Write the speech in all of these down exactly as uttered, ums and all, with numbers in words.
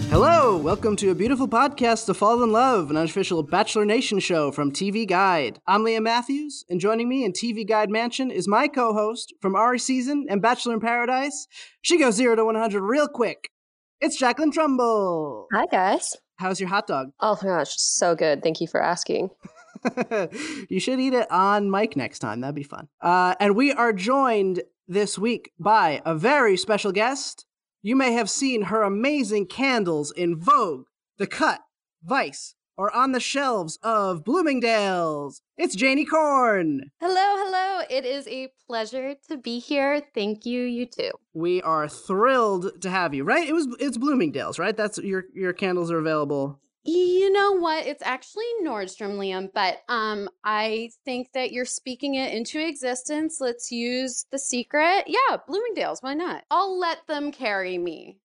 Hello, welcome to a beautiful podcast to fall in love, an unofficial Bachelor Nation show from T V Guide. I'm Liam Matthews, and joining me in T V Guide Mansion is my co-host from Ari Season and Bachelor in Paradise. She goes zero to one hundred real quick. It's Jacqueline Trumbull. Hi, guys. How's your hot dog? Oh my gosh, so good. Thank you for asking. You should eat it on mic next time. That'd be fun. Uh, and we are joined this week by a very special guest. You may have seen her amazing candles in Vogue, The Cut, Vice, or on the shelves of Bloomingdale's. It's Janie Korn. Hello, hello. It is a pleasure to be here. Thank you, you too. We are thrilled to have you, right? It was it's Bloomingdale's, right? That's your your candles are available. You know what? It's actually Nordstrom, Liam, but um, I think that you're speaking it into existence. Let's use the secret. Yeah, Bloomingdale's. Why not? I'll let them carry me.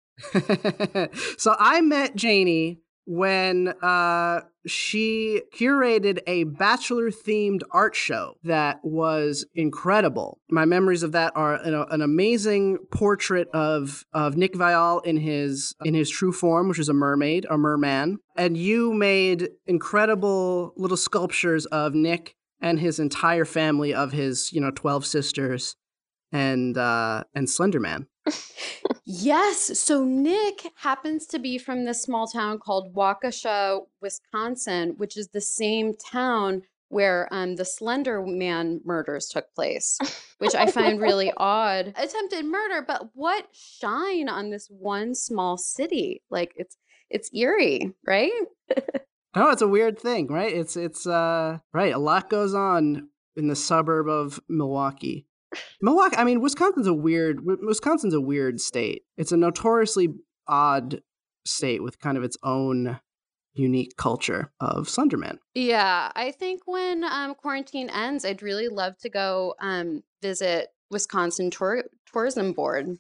So I met Janie when uh, she curated a Bachelor-themed art show that was incredible. My memories of that are an, an amazing portrait of of Nick Viall in his in his true form, which is a mermaid, a merman. And you made incredible little sculptures of Nick and his entire family of his, you know, twelve sisters and uh, and Slender Man. Yes. So Nick happens to be from this small town called Waukesha, Wisconsin, which is the same town where um, the Slender Man murders took place, which I find really odd. Attempted murder, but what shine on this one small city? Like it's it's eerie, right? No, it's a weird thing, right? It's it's uh right. A lot goes on in the suburb of Milwaukee. Milwaukee, I mean, Wisconsin's a weird, Wisconsin's a weird state. It's a notoriously odd state with kind of its own unique culture of Slenderman. Yeah, I think when um, quarantine ends, I'd really love to go um, visit Wisconsin Tour- Tourism Board.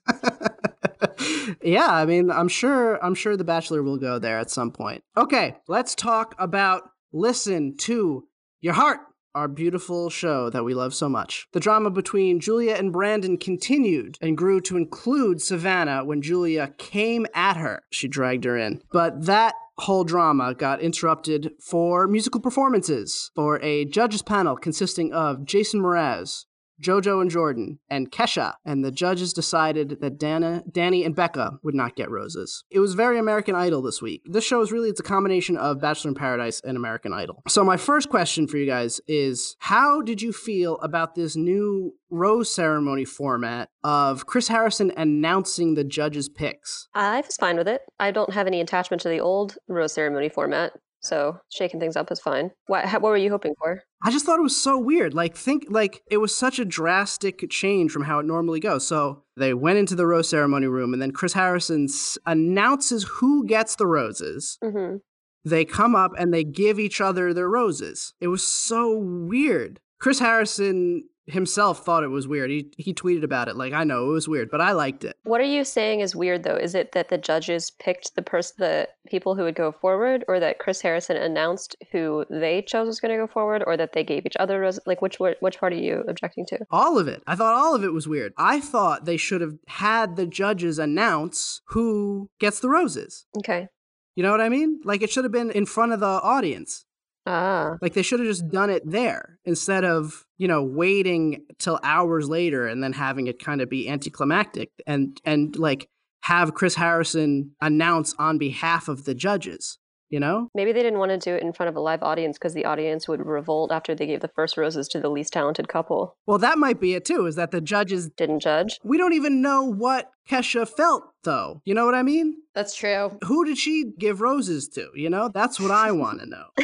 Yeah, I mean, I'm sure, I'm sure The Bachelor will go there at some point. Okay, let's talk about Listen to Your Heart, our beautiful show that we love so much. The drama between Julia and Brandon continued and grew to include Savannah when Julia came at her. She dragged her in. But that whole drama got interrupted for musical performances for a judges panel consisting of Jason Mraz, Jojo and Jordan, and Kesha, and the judges decided that Dana, Danny and Becca would not get roses. It was very American Idol this week. This show is really, it's a combination of Bachelor in Paradise and American Idol. So my first question for you guys is, how did you feel about this new rose ceremony format of Chris Harrison announcing the judges' picks? I was fine with it. I don't have any attachment to the old rose ceremony format, so shaking things up is fine. What, what were you hoping for? I just thought it was so weird. Like, think, like, it was such a drastic change from how it normally goes. So they went into the rose ceremony room, and then Chris Harrison s- announces who gets the roses. Mm-hmm. They come up and they give each other their roses. It was so weird. Chris Harrison himself thought it was weird. He he tweeted about it like, I know it was weird, but I liked it. What are you saying is weird, though? Is it that the judges picked the person, the people who would go forward, or that Chris Harrison announced who they chose was going to go forward, or that they gave each other roses? Like, which which part are you objecting to? All of it. I thought all of it was weird. I thought they should have had the judges announce who gets the roses. Okay. You know what I mean? Like, it should have been in front of the audience. Ah. Like, they should have just done it there instead of, you know, waiting till hours later and then having it kind of be anticlimactic and, and like, have Chris Harrison announce on behalf of the judges, you know? Maybe they didn't want to do it in front of a live audience because the audience would revolt after they gave the first roses to the least talented couple. Well, that might be it, too, is that the judges didn't judge. We don't even know what Kesha felt, though. You know what I mean? That's true. Who did she give roses to? You know, that's what I want to know.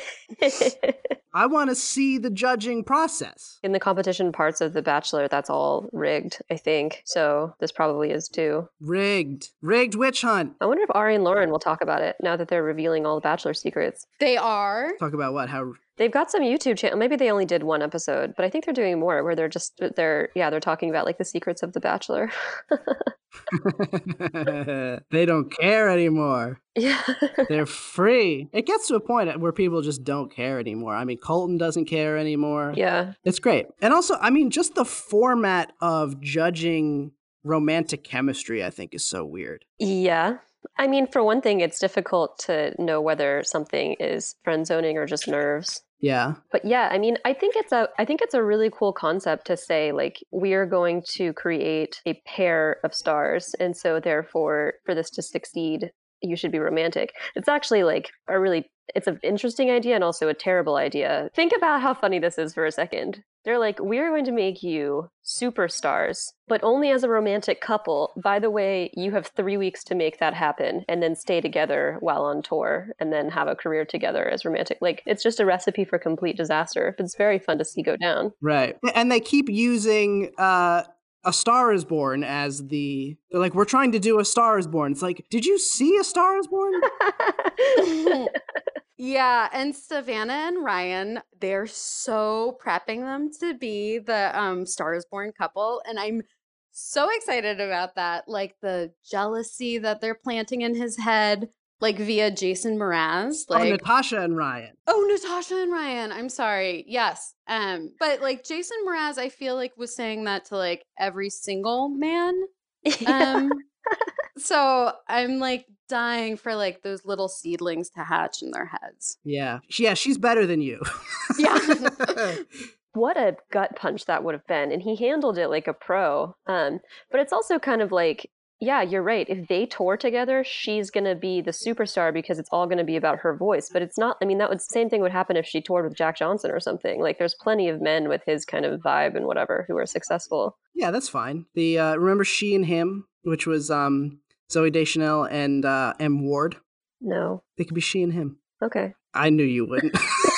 I want to see the judging process. In the competition parts of The Bachelor, that's all rigged, I think. So this probably is too. Rigged. Rigged witch hunt. I wonder if Ari and Lauren will talk about it now that they're revealing all the Bachelor secrets. They are. Talk about what? How... They've got some YouTube channel. Maybe they only did one episode, but I think they're doing more where they're just, they're, yeah, they're talking about like the secrets of The Bachelor. They don't care anymore. Yeah. They're free. It gets to a point where people just don't care anymore. I mean, Colton doesn't care anymore. Yeah. It's great. And also, I mean, just the format of judging romantic chemistry, I think, is so weird. Yeah. I mean, for one thing, it's difficult to know whether something is friend zoning or just nerves. Yeah. But yeah, I mean, I think it's a I think it's a really cool concept to say like we are going to create a pair of stars, and so therefore for this to succeed, you should be romantic. It's actually like a really it's an interesting idea and also a terrible idea. Think about how funny this is for a second. They're like, we're going to make you superstars, but only as a romantic couple. By the way, you have three weeks to make that happen and then stay together while on tour and then have a career together as romantic. Like, it's just a recipe for complete disaster. It's very fun to see go down. Right. And they keep using uh, A Star is Born as the, they're like, we're trying to do A Star is Born. It's like, did you see A Star is Born? Yeah, and Savannah and Ryan, they're so prepping them to be the um Star is Born couple, and I'm so excited about that. Like the jealousy that they're planting in his head, like via Jason Mraz. Oh, Like, Natasha and Ryan. oh, Natasha and Ryan. I'm sorry. Yes. Um, but like Jason Mraz, I feel like was saying that to like every single man. Um, so I'm like dying for like those little seedlings to hatch in their heads. Yeah. Yeah, she's better than you. Yeah. What a gut punch that would have been. And he handled it like a pro. Um, but it's also kind of like, yeah, you're right. If they tour together, she's going to be the superstar because it's all going to be about her voice. But it's not, I mean, that would, same thing would happen if she toured with Jack Johnson or something. Like there's plenty of men with his kind of vibe and whatever who are successful. Yeah, that's fine. The uh, remember She and Him, which was um, Zooey Deschanel and uh, M. Ward? No. They could be She and Him. Okay. I knew you wouldn't.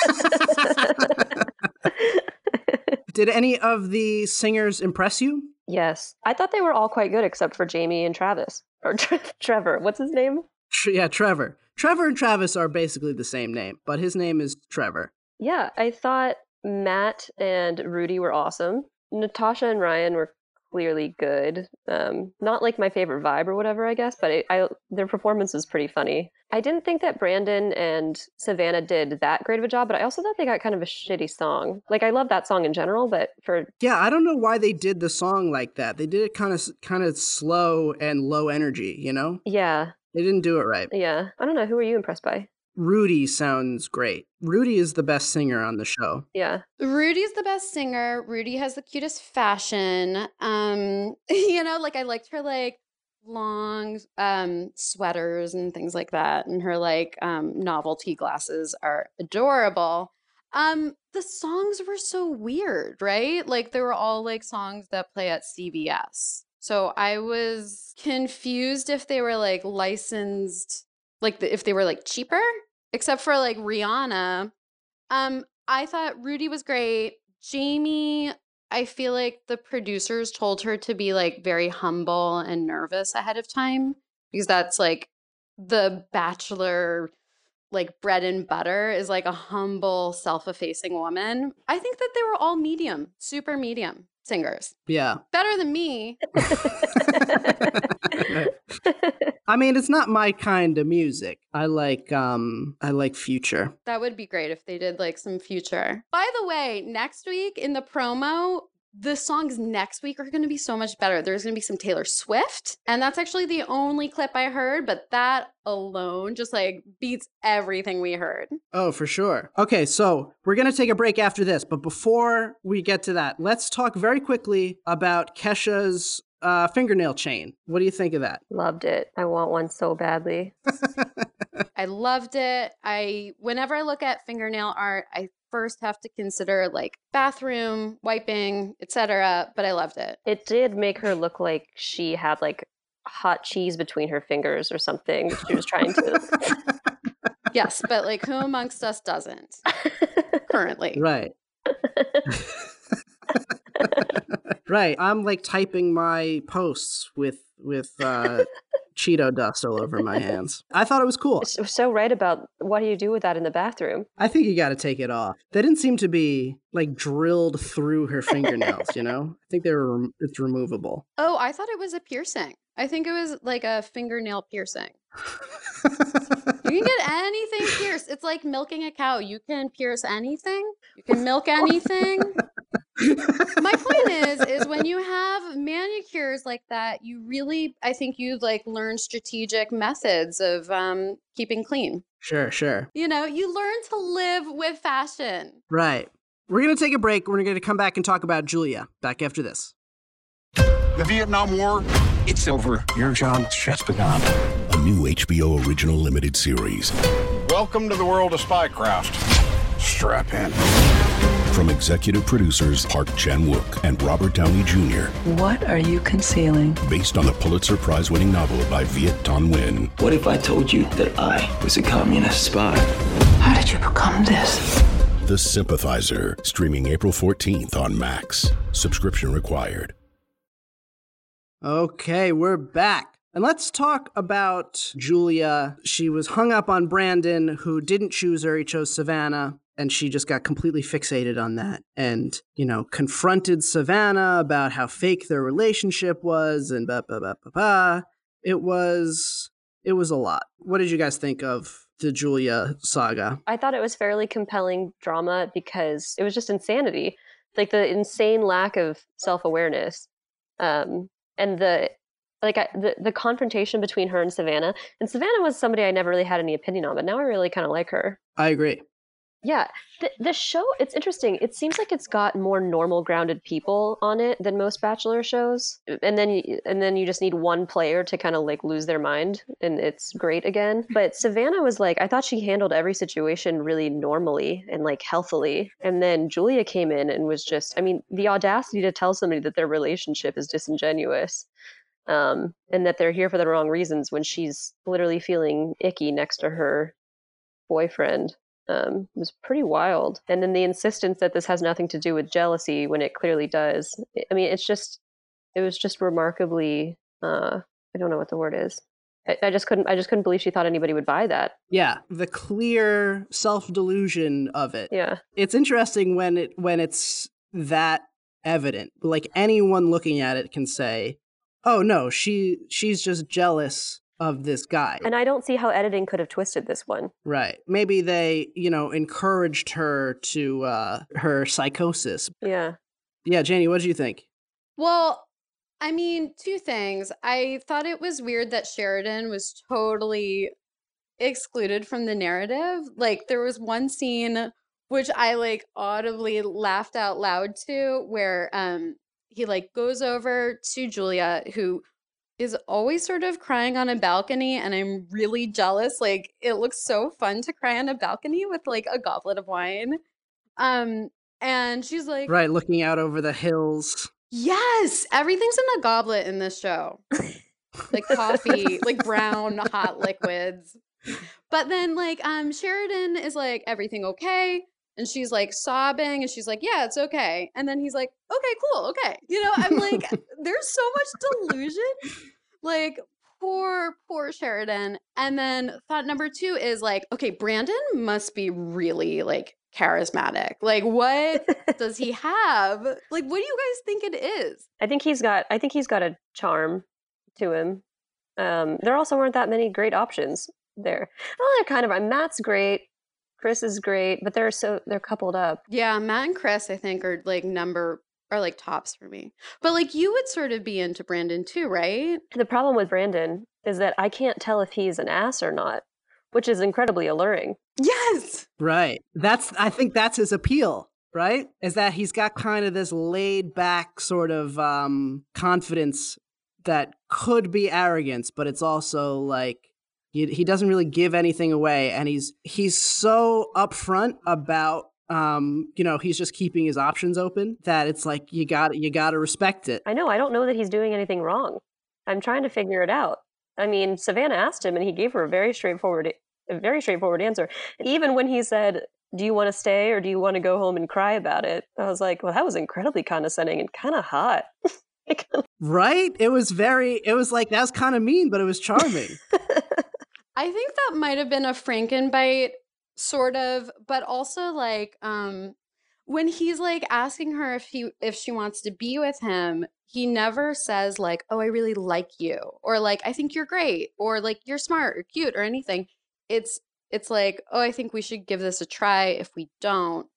Did any of the singers impress you? Yes. I thought they were all quite good except for Jamie and Travis. Or Tre- Trevor. What's his name? Tr- yeah, Trevor. Trevor and Travis are basically the same name, but his name is Trevor. Yeah, I thought Matt and Rudy were awesome. Natasha and Ryan were clearly good. Um, not like my favorite vibe or whatever, I guess, but I, I, their performance was pretty funny. I didn't think that Brandon and Savannah did that great of a job, but I also thought they got kind of a shitty song. Like, I love that song in general, but for... Yeah, I don't know why they did the song like that. They did it kind of kind of slow and low energy, you know? Yeah. They didn't do it right. Yeah. I don't know. Who were you impressed by? Rudy sounds great. Rudy is the best singer on the show. Yeah. Rudy's the best singer. Rudy has the cutest fashion. Um, you know, like I liked her like long um sweaters and things like that. And her like um novelty glasses are adorable. Um, the songs were so weird, right? Like they were all like songs that play at C B S. So I was confused if they were like licensed, like the, if they were like cheaper, except for like Rihanna. Um, I thought Rudy was great. Jamie, I feel like the producers told her to be like very humble and nervous ahead of time because that's like the Bachelor, like bread and butter is like a humble, self-effacing woman. I think that they were all medium, super medium singers. Yeah. Better than me. I mean, it's not my kind of music. I like um I like Future. That would be great if they did like some Future. By the way, next week in the promo, the songs next week are going to be so much better. There's going to be some Taylor Swift, and that's actually the only clip I heard, but that alone just like beats everything we heard. Oh, for sure. Okay, so we're going to take a break after this, but before we get to that, let's talk very quickly about Kesha's uh, fingernail chain. What do you think of that? Loved it. I want one so badly. I loved it. I whenever I look at fingernail art, I first have to consider like bathroom, wiping, et cetera. But I loved it. It did make her look like she had like hot cheese between her fingers or something. She was trying to. Yes, but like who amongst us doesn't currently? Right. Right. I'm like typing my posts with with uh, Cheeto dust all over my hands. I thought it was cool. It's so right about what do you do with that in the bathroom? I think you got to take it off. They didn't seem to be like drilled through her fingernails, you know? I think they were rem- it's removable. Oh, I thought it was a piercing. I think it was like a fingernail piercing. You can get anything pierced. It's like milking a cow. You can pierce anything. You can milk anything. My point is, is when you have manicures like that, you really, I think you like learn strategic methods of um, keeping clean. Sure, sure. You know, you learn to live with fashion. Right. We're going to take a break. We're going to come back and talk about Julia. Back after this. The Vietnam War, it's over. Your job has just begun. A new H B O original limited series. Welcome to the world of spycraft. Strap in. From executive producers Park Chan-wook and Robert Downey Junior What are you concealing? Based on the Pulitzer Prize-winning novel by Viet Thanh Nguyen. What if I told you that I was a communist spy? How did you become this? The Sympathizer, streaming April fourteenth on Max. Subscription required. Okay, we're back. And let's talk about Julia. She was hung up on Brandon, who didn't choose her. He chose Savannah, and she just got completely fixated on that and, you know, confronted Savannah about how fake their relationship was and ba ba ba ba ba. It was, it was a lot. What did you guys think of the Julia saga? I thought it was fairly compelling drama because it was just insanity. Like the insane lack of self-awareness. Um, and the like I, the the confrontation between her and Savannah. And Savannah was somebody I never really had any opinion on, but now I really kind of like her. I agree. Yeah, the the show, it's interesting. It seems like it's got more normal, grounded people on it than most Bachelor shows. And then you, and then you just need one player to kind of like lose their mind, and it's great again. But Savannah was like, I thought she handled every situation really normally and like healthily. And then Julia came in and was just, I mean, the audacity to tell somebody that their relationship is disingenuous. Um, and that they're here for the wrong reasons when she's literally feeling icky next to her boyfriend. Um, was pretty wild. And then the insistence that this has nothing to do with jealousy when it clearly does. I mean, it's just, it was just remarkably, uh, I don't know what the word is. I, I just couldn't, I just couldn't believe she thought anybody would buy that. Yeah, the clear self-delusion of it. Yeah. It's interesting when it when it's that evident. Like anyone looking at it can say, "Oh no, she she's just jealous of this guy." And I don't see how editing could have twisted this one. Right. Maybe they, you know, encouraged her to uh her psychosis. Yeah. Yeah, Janie, what did you think? Well, I mean, two things. I thought it was weird that Sheridan was totally excluded from the narrative. Like, there was one scene which I like audibly laughed out loud to, where um he like goes over to Julia, who is always sort of crying on a balcony, and I'm really jealous. Like, it looks so fun to cry on a balcony with like a goblet of wine. Um, and she's like, Right, looking out over the hills. yes, everything's in a goblet in this show. Like coffee, like brown hot liquids. But then like um Sheridan is like, everything okay? And she's like sobbing, and she's like, yeah, it's okay. And then he's like, okay, cool, okay. You know, I'm like, there's so much delusion. Like, poor, poor Sheridan. And then thought number two is like, okay, Brandon must be really like charismatic. Like, what does he have? Like, what do you guys think it is? I think he's got, I think he's got a charm to him. Um, there also weren't that many great options there. Oh, they're kind of, Matt's great. Chris is great, but they're so they're coupled up. Yeah, Matt and Chris, I think, are like number are like tops for me. But like you would sort of be into Brandon too, right? The problem with Brandon is that I can't tell if he's an ass or not, which is incredibly alluring. Yes. Right. That's I think that's his appeal, right? Is that he's got kind of this laid back sort of um confidence that could be arrogance, but it's also like He, he doesn't really give anything away, and he's he's so upfront about um you know he's just keeping his options open that it's like you got you got to respect it. I know. I don't know that he's doing anything wrong. I'm trying to figure it out. I mean, Savannah asked him, and he gave her a very straightforward, a very straightforward answer. Even when he said, "Do you want to stay or do you want to go home and cry about it?" I was like, "Well, that was incredibly condescending and kind of hot." Right? It was very. It was like that was kind of mean, but it was charming. I think that might have been a Frankenbite sort of, but also like um when he's like asking her if he if she wants to be with him, he never says like, "Oh, I really like you," or like, "I think you're great," or like, "You're smart or cute," or anything. It's it's like, "Oh, I think we should give this a try. If we don't,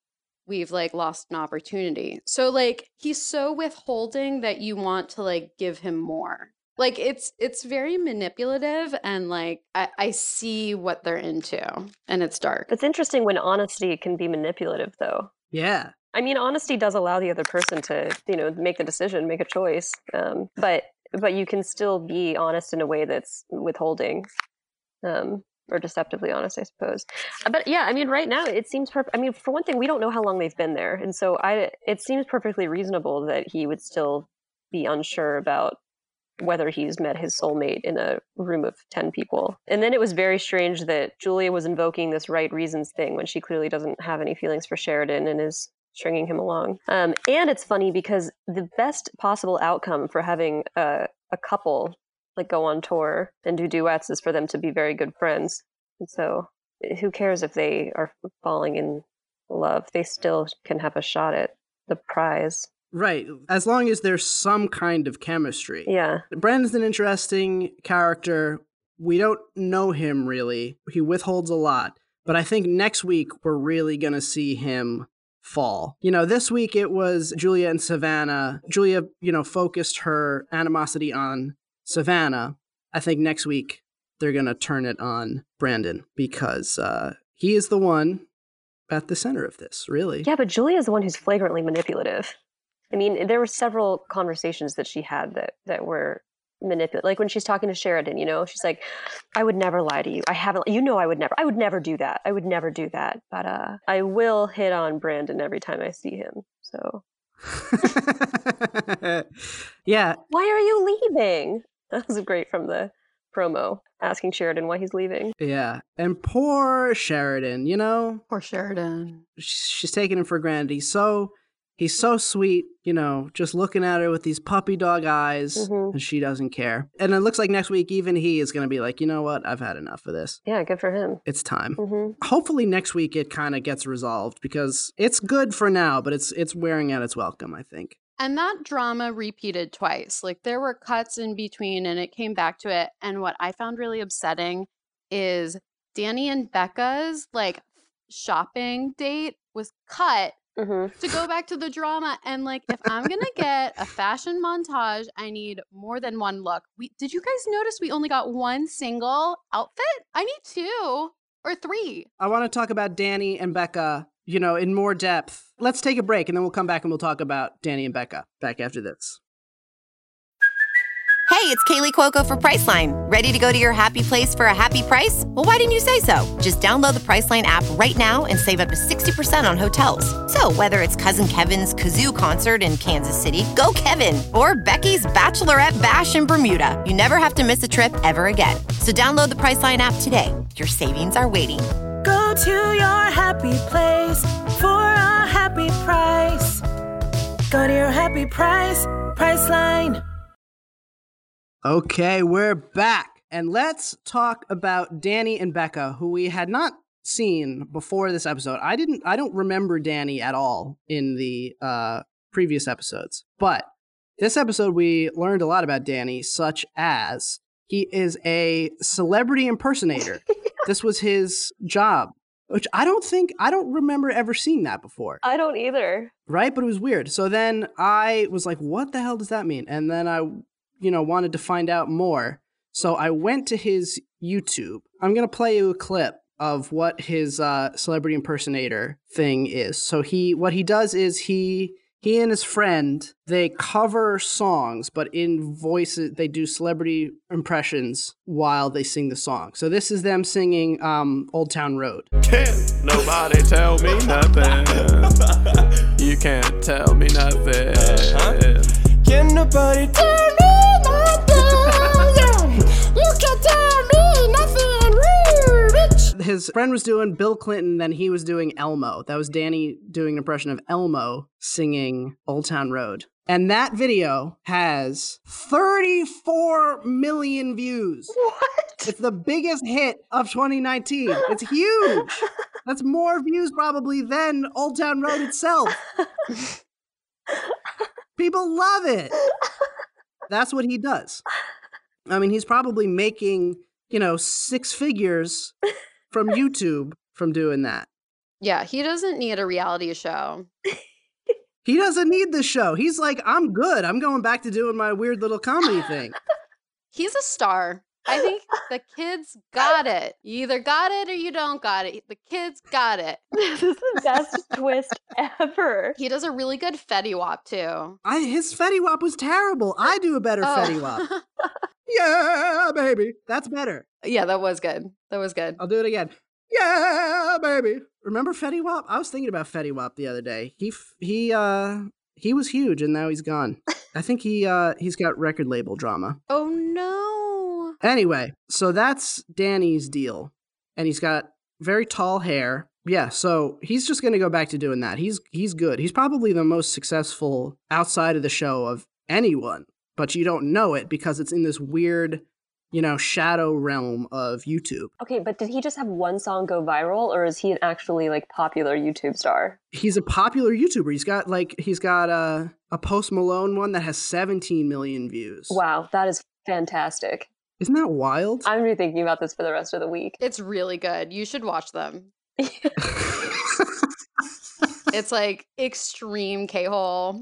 we've like lost an opportunity. So like he's so withholding that you want to like give him more. Like it's it's very manipulative, and like I, I see what they're into, and it's dark. It's interesting when honesty can be manipulative, though. Yeah. I mean, honesty does allow the other person to, you know, make the decision, make a choice. Um, but but you can still be honest in a way that's withholding, um, or deceptively honest, I suppose. But yeah, I mean, right now it seems perfect. I mean, for one thing, we don't know how long they've been there, and so I it seems perfectly reasonable that he would still be unsure about whether he's met his soulmate in a room of ten people. And then it was very strange that Julia was invoking this right reasons thing when she clearly doesn't have any feelings for Sheridan and is stringing him along. Um, and it's funny because the best possible outcome for having a, a couple like go on tour and do duets is for them to be very good friends. And so who cares if they are falling in love? They still can have a shot at the prize. Right. As long as there's some kind of chemistry. Yeah. Brandon's an interesting character. We don't know him really. He withholds a lot. But I think next week we're really going to see him fall. You know, this week it was Julia and Savannah. Julia, you know, focused her animosity on Savannah. I think next week they're going to turn it on Brandon because uh, he is the one at the center of this, really. Yeah, but Julia is the one who's flagrantly manipulative. I mean, there were several conversations that she had that, that were manipulative. Like when she's talking to Sheridan, you know, she's like, I would never lie to you. I haven't, you know, I would never, I would never do that. I would never do that. But uh, I will hit on Brandon every time I see him. So. Yeah. Why are you leaving? That was great from the promo, asking Sheridan why he's leaving. Yeah. And poor Sheridan, you know? Poor Sheridan. She's taking him for granted. He's so... He's so sweet, you know, just looking at her with these puppy dog eyes, mm-hmm. and she doesn't care. And it looks like next week, even he is going to be like, you know what? I've had enough of this. Yeah, good for him. It's time. Mm-hmm. Hopefully next week it kind of gets resolved because it's good for now, but it's it's wearing out its welcome, I think. And that drama repeated twice. Like there were cuts in between and it came back to it. And what I found really upsetting is Danny and Becca's like shopping date was cut. Mm-hmm. To go back to the drama. And like, if I'm going to get a fashion montage, I need more than one look. We Did you guys notice we only got one single outfit? I need two or three. I want to talk about Danny and Becca, you know, in more depth. Let's take a break and then we'll come back and we'll talk about Danny and Becca back after this. Hey, it's Kaylee Cuoco for Priceline. Ready to go to your happy place for a happy price? Well, why didn't you say so? Just download the Priceline app right now and save up to sixty percent on hotels. So whether it's Cousin Kevin's Kazoo Concert in Kansas City, go Kevin, or Becky's Bachelorette Bash in Bermuda, you never have to miss a trip ever again. So download the Priceline app today. Your savings are waiting. Go to your happy place for a happy price. Go to your happy price, Priceline. Okay, we're back. And let's talk about Danny and Becca, who we had not seen before this episode. I didn't I don't remember Danny at all in the uh, previous episodes. But this episode we learned a lot about Danny, such as he is a celebrity impersonator. This was his job, which I don't think I don't remember ever seeing that before. I don't either. Right? But it was weird. So then I was like, what the hell does that mean? And then I you know, wanted to find out more. So I went to his YouTube. I'm going to play you a clip of what his uh, celebrity impersonator thing is. So he, what he does is he, he and his friend, they cover songs, but in voices, they do celebrity impressions while they sing the song. So this is them singing um, Old Town Road. Can't nobody tell me nothing. You can't tell me nothing. Uh-huh. Can nobody tell me nothing? You can't tell me nothing, bitch. His friend was doing Bill Clinton, then he was doing Elmo. That was Danny doing an impression of Elmo singing Old Town Road. And that video has thirty-four million views. What? It's the biggest hit of twenty nineteen. It's huge. That's more views probably than Old Town Road itself. People love it. That's what he does. I mean, he's probably making, you know, six figures from YouTube from doing that. Yeah, he doesn't need a reality show. He doesn't need this show. He's like, I'm good. I'm going back to doing my weird little comedy thing. He's a star. I think the kids got it. You either got it or you don't got it. The kids got it. This is the best twist ever. He does a really good Fetty Wap, too. I His Fetty Wap was terrible. I do a better Oh. Fetty Wap. Yeah, baby. That's better. Yeah, that was good. That was good. I'll do it again. Yeah, baby. Remember Fetty Wap? I was thinking about Fetty Wap the other day. He f- he uh he was huge and now he's gone. I think he uh he's got record label drama. Oh, no. Anyway, so that's Danny's deal. And he's got very tall hair. Yeah, so he's just going to go back to doing that. He's he's good. He's probably the most successful outside of the show of anyone, but you don't know it because it's in this weird, you know, shadow realm of YouTube. Okay, but did he just have one song go viral, or is he an actually like popular YouTube star? He's a popular YouTuber. He's got like he's got a a Post Malone one that has seventeen million views. Wow, that is fantastic. Isn't that wild? I'm gonna be thinking about this for the rest of the week. It's really good. You should watch them. It's like extreme K-hole.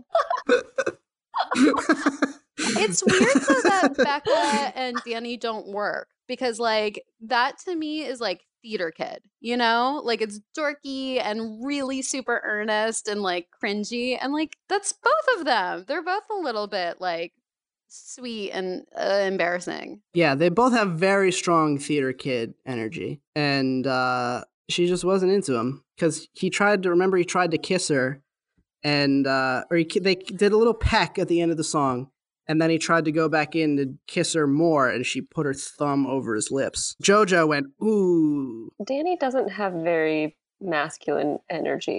It's weird though that Becca and Danny don't work because like that to me is like theater kid, you know? Like it's dorky and really super earnest and like cringy and like that's both of them. They're both a little bit like sweet and uh, embarrassing. Yeah, they both have very strong theater kid energy. And uh, she just wasn't into him because he tried to, remember he tried to kiss her and, uh, or he, they did a little peck at the end of the song. And then he tried to go back in to kiss her more and she put her thumb over his lips. JoJo went, ooh. Danny doesn't have very masculine energy.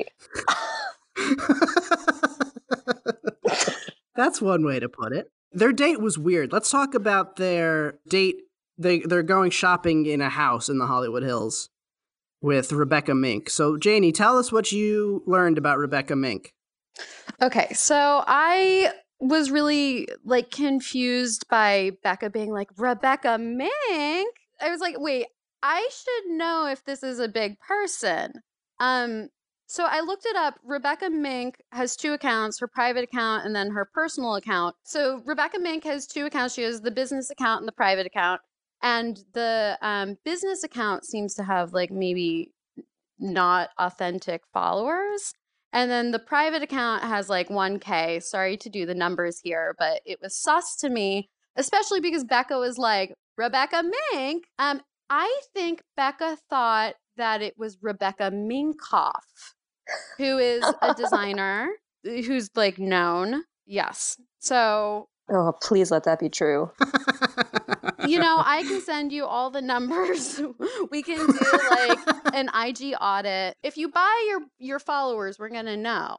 That's one way to put it. Their date was weird. Let's talk about their date. They, they're going shopping in a house in the Hollywood Hills with Rebecca Mink. So, Janie, tell us what you learned about Rebecca Mink. Okay, so I was really like confused by Becca being like, Rebecca Mink? I was like, wait, I should know if this is a big person. Um, so I looked it up. Rebecca Mink has two accounts, her private account and then her personal account. So Rebecca Mink has two accounts. She has the business account and the private account. And the um, business account seems to have like maybe not authentic followers. And then the private account has like one K. Sorry to do the numbers here, but it was sus to me, especially because Becca was like, Rebecca Mink? Um, I think Becca thought that it was Rebecca Minkoff, who is a designer who's like known. Yes. So. Oh, please let that be true. You know, I can send you all the numbers. We can do like an I G audit. If you buy your your followers, we're gonna know.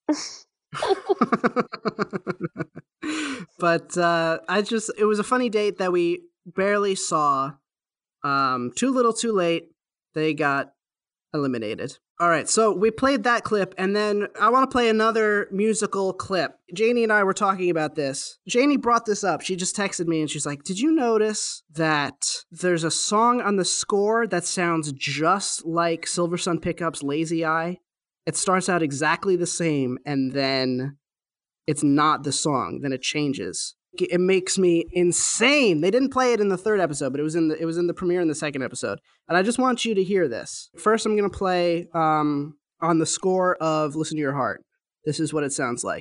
But uh, I just, it was a funny date that we barely saw. Um, too little, too late. They got eliminated. All right, so we played that clip, and then I want to play another musical clip. Janie and I were talking about this. Janie brought this up. She just texted me, and she's like, did you notice that there's a song on the score that sounds just like Silver Sun Pickup's Lazy Eye? It starts out exactly the same, and then it's not the song. Then it changes. It makes me insane. They didn't play it in the third episode, but it was in the it was in the premiere in the second episode. And I just want you to hear this. First, I'm going to play um, on the score of Listen to Your Heart. This is what it sounds like.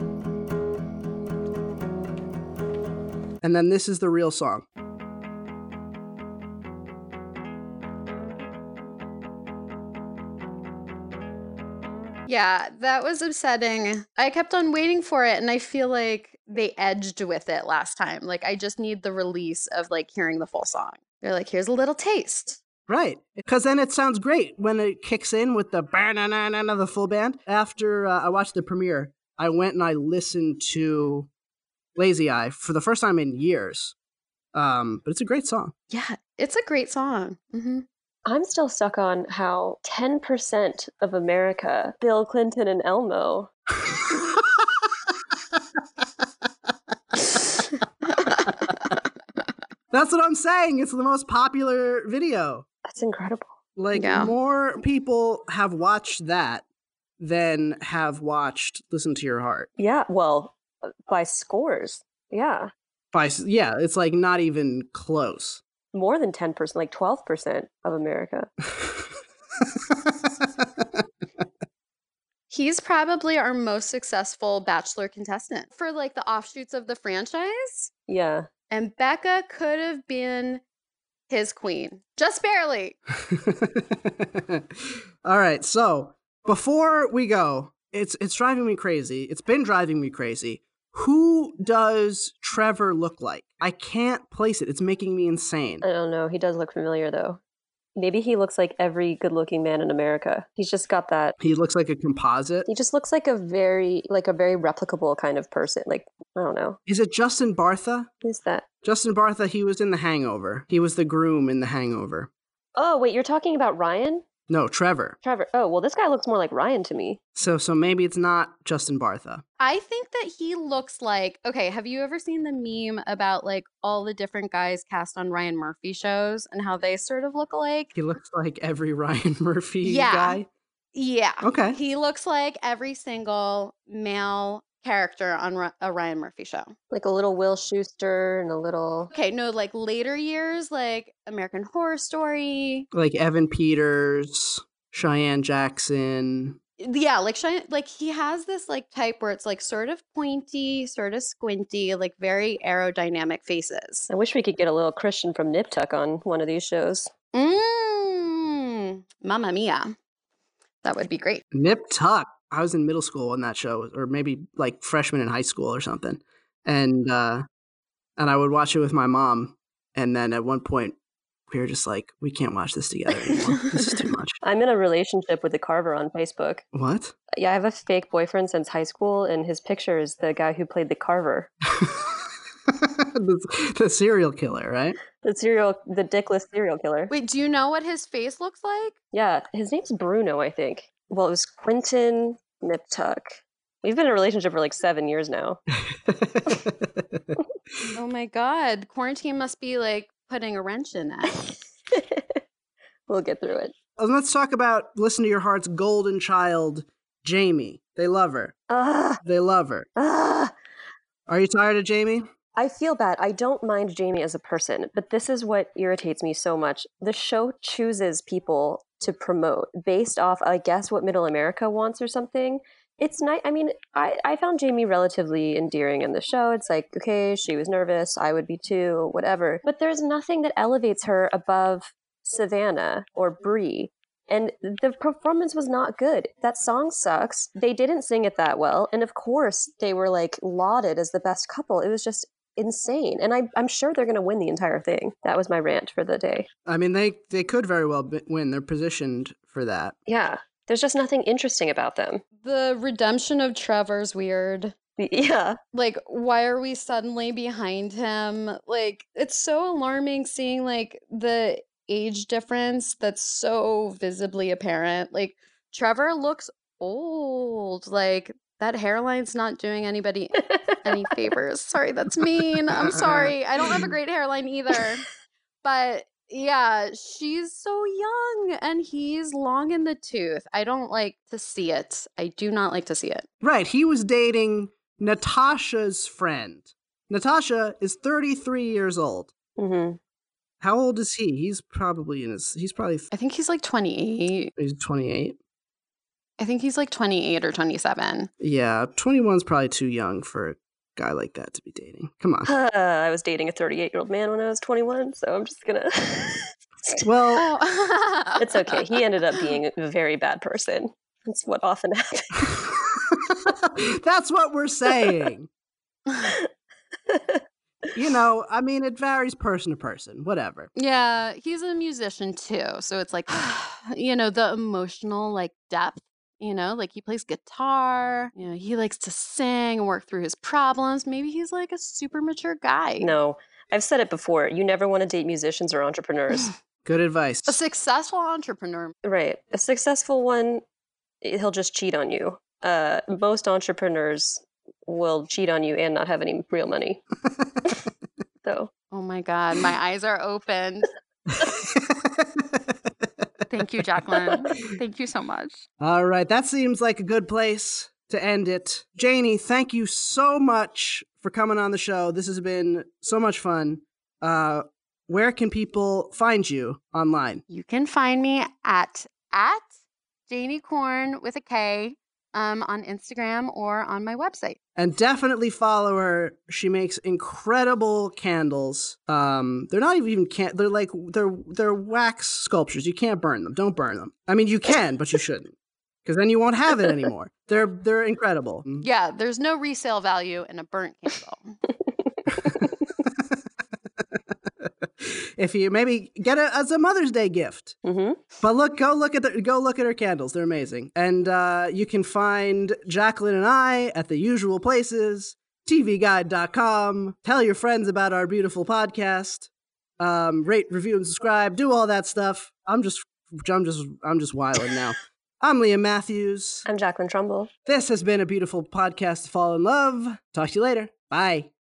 And then this is the real song. Yeah, that was upsetting. I kept on waiting for it, and I feel like they edged with it last time. Like, I just need the release of, like, hearing the full song. They're like, here's a little taste. Right. Because then it sounds great when it kicks in with the ba-na-na-na-na, the full band. After uh, I watched the premiere, I went and I listened to Lazy Eye for the first time in years. Um, but it's a great song. Yeah, it's a great song. Mm-hmm. I'm still stuck on how ten percent of America, Bill Clinton and Elmo. That's what I'm saying. It's the most popular video. That's incredible. Like, Yeah. more people have watched that than have watched Listen to Your Heart. Yeah, well, uh, by scores. Yeah. By s- yeah, it's like not even close. More than ten percent, like twelve percent of America. He's probably our most successful Bachelor contestant for like the offshoots of the franchise. Yeah. And Becca could have been his queen. Just barely. All right, so before we go, it's it's driving me crazy. It's been driving me crazy. Who does Trevor look like? I can't place it. It's making me insane. I don't know. He does look familiar, though. Maybe he looks like every good-looking man in America. He's just got that. He looks like a composite. He just looks like a very, like a very replicable kind of person. Like, I don't know. Is it Justin Bartha? Who's that? Justin Bartha, he was in The Hangover. He was the groom in The Hangover. Oh, wait, you're talking about Ryan? No, Trevor. Trevor. Oh, well, this guy looks more like Ryan to me. So so maybe it's not Justin Bartha. I think that he looks like, okay, have you ever seen the meme about like all the different guys cast on Ryan Murphy shows and how they sort of look alike? He looks like every Ryan Murphy Yeah. guy. Yeah. Okay. He looks like every single male character on Ri- a Ryan Murphy show. Like a little Will Schuester and a little... Okay, no, like later years, like American Horror Story. Like Evan Peters, Cheyenne Jackson. Yeah, like Cheyenne, like he has this like type where it's like sort of pointy, sort of squinty, like very aerodynamic faces. I wish we could get a little Christian from Nip Tuck on one of these shows. Mmm, Mamma Mia. That would be great. Nip Tuck. I was in middle school when that show, or maybe like freshman in high school or something. And uh, and I would watch it with my mom. And then at one point, we were just like, we can't watch this together anymore. This is too much. I'm in a relationship with the Carver on Facebook. What? Yeah, I have a fake boyfriend since high school, and his picture is the guy who played the Carver. the, the serial killer, right? The serial, the dickless serial killer. Wait, do you know what his face looks like? Yeah, his name's Bruno, I think. Well, it was Quentin Niptuck. We've been in a relationship for like seven years now. Oh my God. Quarantine must be like putting a wrench in that. We'll get through it. Let's talk about Listen to Your Heart's golden child, Jamie. They love her. Ah, They love her. ah. Are you tired of Jamie? I feel bad. I don't mind Jamie as a person, but this is what irritates me so much. The show chooses people to promote based off, I guess, what Middle America wants or something. It's nice. I mean, I, I found Jamie relatively endearing in the show. It's like, okay, she was nervous. I would be too, whatever. But there's nothing that elevates her above Savannah or Bree. And the performance was not good. That song sucks. They didn't sing it that well. And of course, they were like lauded as the best couple. It was just insane. And I, I'm sure they're going to win the entire thing. That was my rant for the day. I mean, they, they could very well be- win. They're positioned for that. Yeah. There's just nothing interesting about them. The redemption of Trevor's weird. Yeah. Like, why are we suddenly behind him? Like, it's so alarming seeing like the age difference that's so visibly apparent. Like, Trevor looks old. Like, that hairline's not doing anybody any favors. Sorry, that's mean. I'm sorry. I don't have a great hairline either. But yeah, she's so young and he's long in the tooth. I don't like to see it. I do not like to see it. Right. He was dating Natasha's friend. Natasha is thirty-three years old. Mm-hmm. How old is he? He's probably in his, he's probably, I think he's like twenty-eight. he's twenty-eight. I think he's like twenty-eight or twenty-seven. Yeah, twenty-one's probably too young for a guy like that to be dating. Come on. Uh, I was dating a thirty-eight-year-old man when I was twenty-one, so I'm just gonna... Well, Oh. It's okay. He ended up being a very bad person. That's what often happens. that's what we're saying. You know, I mean, it varies person to person, whatever. Yeah, he's a musician too. So it's like, you know, the emotional like depth, you know, like he plays guitar, you know, he likes to sing and work through his problems. Maybe he's like a super mature guy. No, I've said it before. You never want to date musicians or entrepreneurs. Good advice. A successful entrepreneur. Right. A successful one, he'll just cheat on you. Uh, most entrepreneurs will cheat on you and not have any real money. So. Oh my God, my eyes are opened. Thank you, Jacqueline. Thank you so much. All right, that seems like a good place to end it. Janie, thank you so much for coming on the show. This has been so much fun. Uh, where can people find you online? You can find me at at Janie Korn with a K um, on Instagram or on my website. And definitely follow her. She makes incredible candles. Um, they're not even can. They're like they're they're wax sculptures. You can't burn them. Don't burn them. I mean, you can, but you shouldn't, because then you won't have it anymore. They're they're incredible. Yeah, there's no resale value in a burnt candle. If you maybe get it as a Mother's Day gift. Mm-hmm. But look, go look at the go look at her candles. They're amazing. And uh, you can find Jacqueline and I at the usual places, T V guide dot com. Tell your friends about our beautiful podcast. Um, rate, review, and subscribe. Do all that stuff. I'm just, I'm just, I'm just wilding now. I'm Liam Matthews. I'm Jacqueline Trumbull. This has been a beautiful podcast to fall in love. Talk to you later. Bye.